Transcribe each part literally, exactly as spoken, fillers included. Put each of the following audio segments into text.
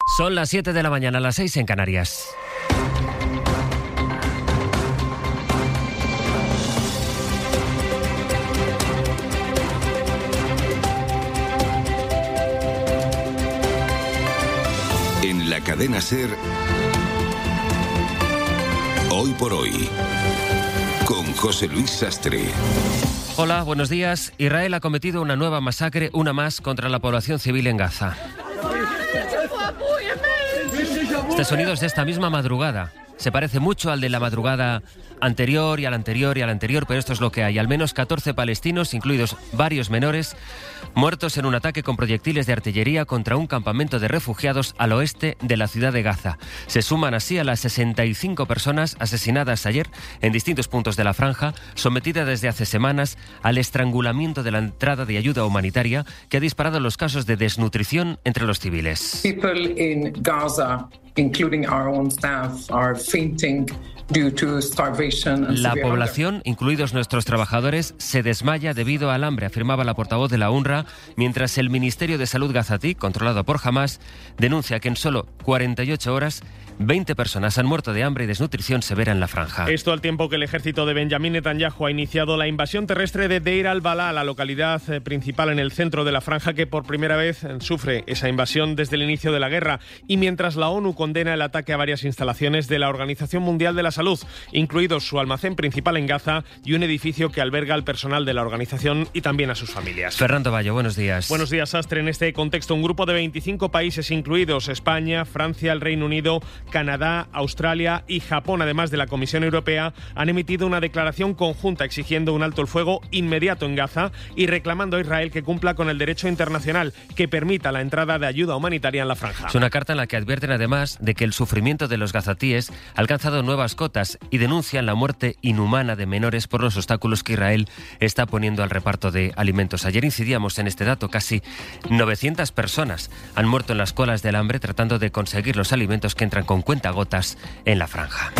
Son las siete de la mañana, las seis en Canarias. En la cadena SER, Hoy por Hoy, con José Luis Sastre. Hola, buenos días. Israel ha cometido una nueva masacre, una más, contra la población civil en Gaza. Este sonido es de esta misma madrugada. Se parece mucho al de la madrugada anterior y al anterior y al anterior, pero esto es lo que hay. Al menos catorce palestinos, incluidos varios menores, muertos en un ataque con proyectiles de artillería contra un campamento de refugiados al oeste de la ciudad de Gaza. Se suman así a las sesenta y cinco personas asesinadas ayer en distintos puntos de la franja, sometidas desde hace semanas al estrangulamiento de la entrada de ayuda humanitaria que ha disparado los casos de desnutrición entre los civiles. People in Gaza, including our own staff, are fainting due to starvation and La severe población, hunger. incluidos nuestros trabajadores, se desmaya debido al hambre, afirmaba la portavoz de la UNRWA, mientras el Ministerio de Salud gazatí, controlado por Hamás, denuncia que en solo cuarenta y ocho horas veinte personas han muerto de hambre y desnutrición severa en la franja. Esto al tiempo que el ejército de Benjamín Netanyahu ha iniciado la invasión terrestre de Deir al-Balá, la localidad principal en el centro de la franja que por primera vez sufre esa invasión desde el inicio de la guerra, y mientras la ONU condena el ataque a varias instalaciones de la Organización Mundial de la Salud, incluidos su almacén principal en Gaza y un edificio que alberga al personal de la organización y también a sus familias. Fernando Bayo, buenos días. Buenos días, Sastre. En este contexto, un grupo de veinticinco países, incluidos España, Francia, el Reino Unido, Canadá, Australia y Japón, además de la Comisión Europea, han emitido una declaración conjunta exigiendo un alto el fuego inmediato en Gaza y reclamando a Israel que cumpla con el derecho internacional que permita la entrada de ayuda humanitaria en la franja. Es una carta en la que advierten además de que el sufrimiento de los gazatíes ha alcanzado nuevas cotas y denuncian la muerte inhumana de menores por los obstáculos que Israel está poniendo al reparto de alimentos. Ayer incidíamos en este dato, casi novecientas personas han muerto en las colas del hambre tratando de conseguir los alimentos que entran con cuentagotas en la franja.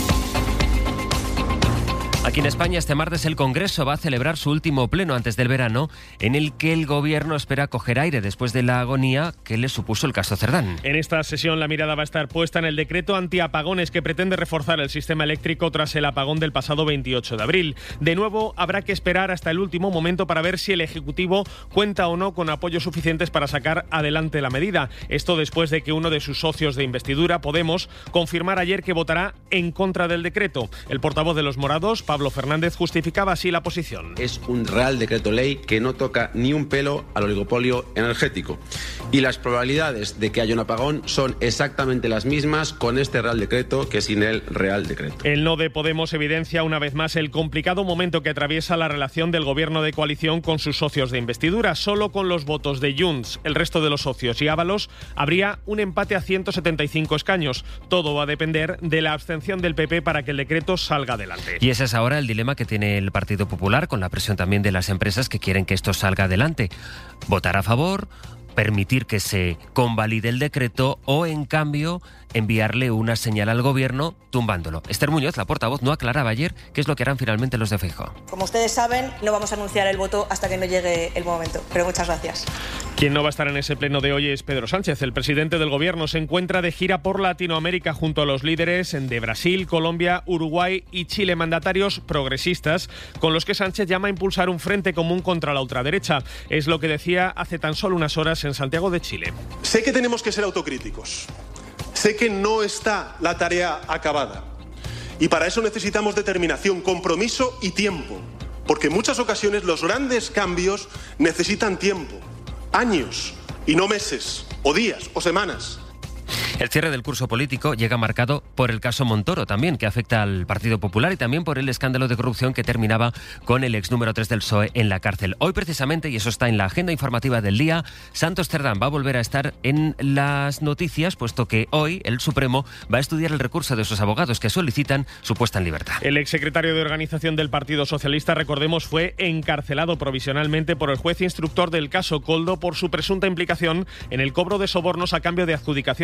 Aquí en España este martes el Congreso va a celebrar su último pleno antes del verano, en el que el Gobierno espera coger aire después de la agonía que le supuso el caso Cerdán. En esta sesión la mirada va a estar puesta en el decreto antiapagones que pretende reforzar el sistema eléctrico tras el apagón del pasado veintiocho de abril. De nuevo, habrá que esperar hasta el último momento para ver si el Ejecutivo cuenta o no con apoyos suficientes para sacar adelante la medida. Esto después de que uno de sus socios de investidura, Podemos, confirmara ayer que votará en contra del decreto. El portavoz de los morados, Pablo Fernández, justificaba así la posición. Es un real decreto ley que no toca ni un pelo al oligopolio energético. Y las probabilidades de que haya un apagón son exactamente las mismas con este real decreto que sin el real decreto. El no de Podemos evidencia una vez más el complicado momento que atraviesa la relación del gobierno de coalición con sus socios de investidura. Solo con los votos de Junts, el resto de los socios y Ábalos habría un empate a ciento setenta y cinco escaños. Todo va a depender de la abstención del P P para que el decreto salga adelante. Y ese es ahora el dilema que tiene el Partido Popular, con la presión también de las empresas que quieren que esto salga adelante. ¿Votar a favor? ¿Permitir que se convalide el decreto? ¿O, en cambio, enviarle una señal al Gobierno tumbándolo? Esther Muñoz, la portavoz, no aclaraba ayer qué es lo que harán finalmente los de Feijóo. Como ustedes saben, no vamos a anunciar el voto hasta que no llegue el momento, pero muchas gracias. Quien no va a estar en ese pleno de hoy es Pedro Sánchez. El presidente del Gobierno se encuentra de gira por Latinoamérica junto a los líderes de Brasil, Colombia, Uruguay y Chile, mandatarios progresistas con los que Sánchez llama a impulsar un frente común contra la ultraderecha. Es lo que decía hace tan solo unas horas en Santiago de Chile. Sé que tenemos que ser autocríticos. Sé que no está la tarea acabada. Y para eso necesitamos determinación, compromiso y tiempo. Porque en muchas ocasiones los grandes cambios necesitan tiempo. Años, y no meses, o días, o semanas. El cierre del curso político llega marcado por el caso Montoro también, que afecta al Partido Popular, y también por el escándalo de corrupción que terminaba con el ex número tres del P S O E en la cárcel. Hoy precisamente, y eso está en la agenda informativa del día, Santos Cerdán va a volver a estar en las noticias, puesto que hoy el Supremo va a estudiar el recurso de sus abogados que solicitan su puesta en libertad. El exsecretario de Organización del Partido Socialista, recordemos, fue encarcelado provisionalmente por el juez instructor del caso Koldo por su presunta implicación en el cobro de sobornos a cambio de adjudicaciones de obra pública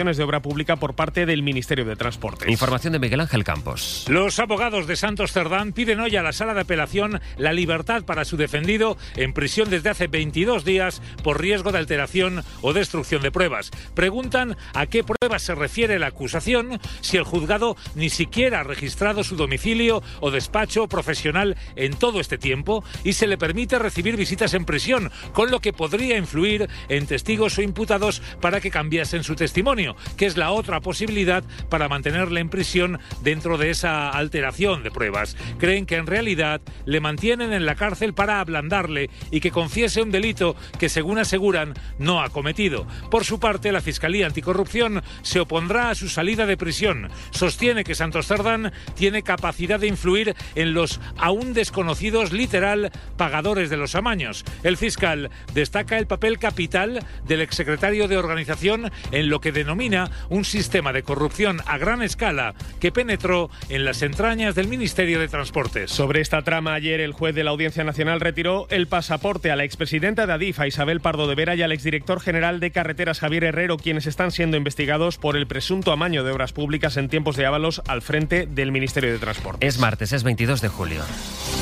pública por parte del Ministerio de Transportes. Información de Miguel Ángel Campos. Los abogados de Santos Cerdán piden hoy a la Sala de Apelación la libertad para su defendido en prisión desde hace veintidós días por riesgo de alteración o destrucción de pruebas. Preguntan a qué pruebas se refiere la acusación, si el juzgado ni siquiera ha registrado su domicilio o despacho profesional en todo este tiempo y se le permite recibir visitas en prisión, con lo que podría influir en testigos o imputados para que cambiasen su testimonio, que es la otra posibilidad para mantenerle en prisión dentro de esa alteración de pruebas. Creen que en realidad le mantienen en la cárcel para ablandarle y que confiese un delito que, según aseguran, no ha cometido. Por su parte, la Fiscalía Anticorrupción se opondrá a su salida de prisión. Sostiene que Santos Cerdán tiene capacidad de influir en los aún desconocidos, literal, pagadores de los amaños. El fiscal destaca el papel capital del exsecretario de Organización en lo que denomina un sistema de corrupción a gran escala que penetró en las entrañas del Ministerio de Transportes. Sobre esta trama, ayer el juez de la Audiencia Nacional retiró el pasaporte a la expresidenta de Adif, a Isabel Pardo de Vera, y al exdirector general de Carreteras, Javier Herrero, quienes están siendo investigados por el presunto amaño de obras públicas en tiempos de Ábalos al frente del Ministerio de Transportes. Es martes, es veintidós de julio.